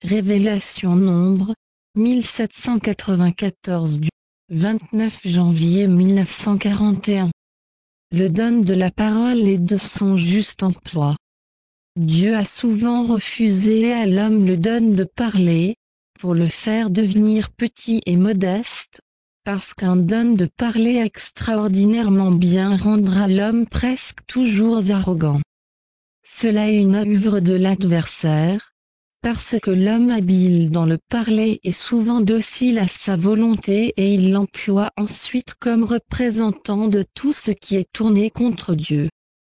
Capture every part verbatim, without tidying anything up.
Révélation Nombre, mille sept cent quatre-vingt-quatorze du vingt-neuf janvier mille neuf cent quarante et un. Le don de la parole et de son juste emploi. Dieu a souvent refusé à l'homme le don de parler, pour le faire devenir petit et modeste, parce qu'un don de parler extraordinairement bien rendra l'homme presque toujours arrogant. Cela est une œuvre de l'adversaire, parce que l'homme habile dans le parler est souvent docile à sa volonté et il l'emploie ensuite comme représentant de tout ce qui est tourné contre Dieu.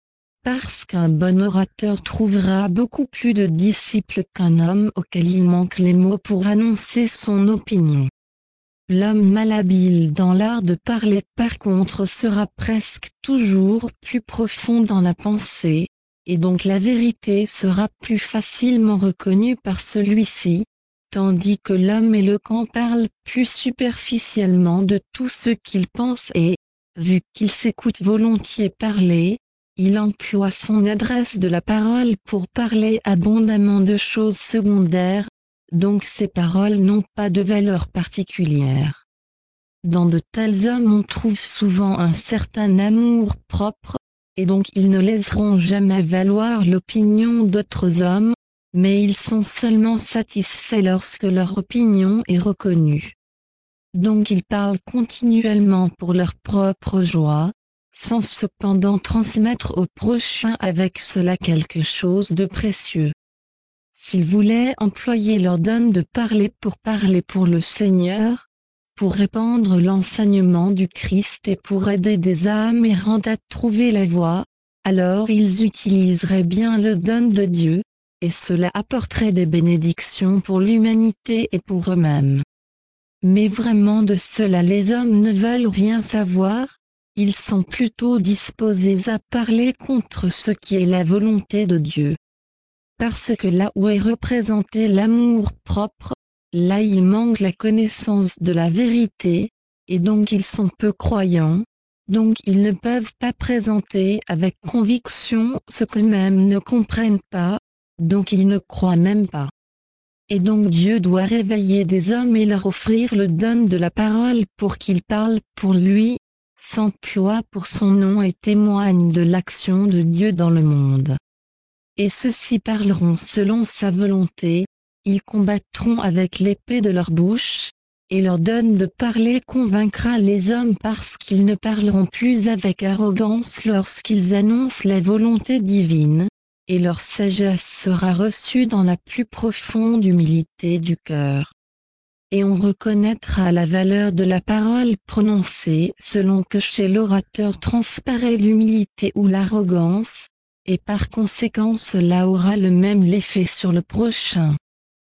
Parce qu'un bon orateur trouvera beaucoup plus de disciples qu'un homme auquel il manque les mots pour annoncer son opinion. L'homme malhabile dans l'art de parler par contre sera presque toujours plus profond dans la pensée, et donc la vérité sera plus facilement reconnue par celui-ci, tandis que l'homme éloquent parle plus superficiellement de tout ce qu'il pense et, vu qu'il s'écoute volontiers parler, il emploie son adresse de la parole pour parler abondamment de choses secondaires, donc ces paroles n'ont pas de valeur particulière. Dans de tels hommes on trouve souvent un certain amour propre, et donc ils ne laisseront jamais valoir l'opinion d'autres hommes, mais ils sont seulement satisfaits lorsque leur opinion est reconnue. Donc ils parlent continuellement pour leur propre joie, sans cependant transmettre au prochain avec cela quelque chose de précieux. S'ils voulaient employer leur don de parler pour parler pour le Seigneur, pour répandre l'enseignement du Christ et pour aider des âmes errantes à trouver la voie, alors ils utiliseraient bien le don de Dieu, et cela apporterait des bénédictions pour l'humanité et pour eux-mêmes. Mais vraiment de cela les hommes ne veulent rien savoir, ils sont plutôt disposés à parler contre ce qui est la volonté de Dieu. Parce que là où est représenté l'amour propre, là il manque la connaissance de la vérité, et donc ils sont peu croyants, donc ils ne peuvent pas présenter avec conviction ce qu'eux-mêmes ne comprennent pas, donc ils ne croient même pas. Et donc Dieu doit réveiller des hommes et leur offrir le don de la parole pour qu'ils parlent pour lui, s'emploient pour son nom et témoignent de l'action de Dieu dans le monde. Et ceux-ci parleront selon sa volonté, ils combattront avec l'épée de leur bouche, et leur don de parler convaincra les hommes parce qu'ils ne parleront plus avec arrogance lorsqu'ils annoncent la volonté divine, et leur sagesse sera reçue dans la plus profonde humilité du cœur. Et on reconnaîtra la valeur de la parole prononcée selon que chez l'orateur transparaît l'humilité ou l'arrogance, et par conséquent cela aura le même effet sur le prochain.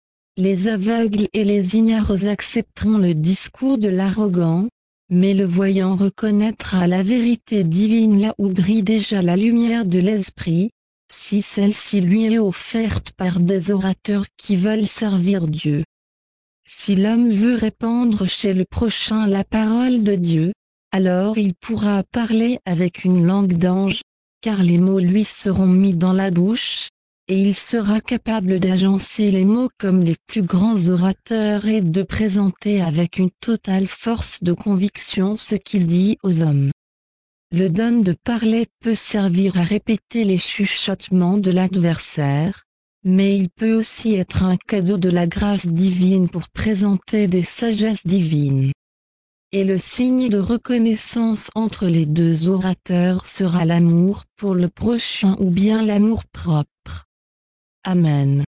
Les aveugles et les ignorants accepteront le discours de l'arrogant, mais le voyant reconnaîtra la vérité divine là où brille déjà la lumière de l'esprit, si celle-ci lui est offerte par des orateurs qui veulent servir Dieu. Si l'homme veut répandre chez le prochain la parole de Dieu, alors il pourra parler avec une langue d'ange, car les mots lui seront mis dans la bouche, et il sera capable d'agencer les mots comme les plus grands orateurs et de présenter avec une totale force de conviction ce qu'il dit aux hommes. Le don de parler peut servir à répéter les chuchotements de l'adversaire, mais il peut aussi être un cadeau de la grâce divine pour présenter des sagesses divines. Et le signe de reconnaissance entre les deux orateurs sera l'amour pour le prochain ou bien l'amour propre. Amen.